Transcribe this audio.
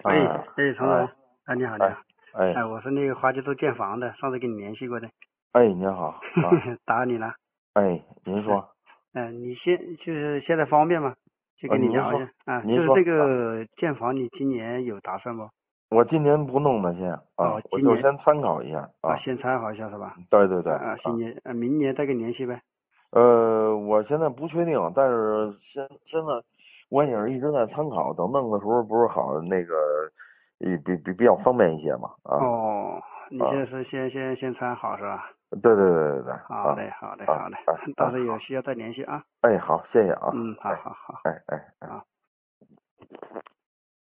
喂， 哎陈总， 哎你好，你好， 哎哎我是那个花街头建房的，上次跟你联系过的， 哎，您好啊， 打扰你了。 哎，您是， 说你就是现在方便吗？就跟你您说聊一下啊，就是这您说啊， 个建房，你今年有打算不？ 我今年不弄呢，先啊， 哦， 我今年就先参考一下啊， 啊， 先参考一下是吧？ 对对对今啊， 年明年再跟你联系呗。 我现在不确定，但是现在我也是一直在参考，等弄的时候不是好那个，比较方便一些嘛啊哦，你现啊， 在是先参好是吧？ 对对对对对啊好嘞，好嘞， 啊好嘞， 哎到时候有好， 需要再联系啊。 哎好，谢谢啊， 嗯，好哎好好哎哎哎。 好。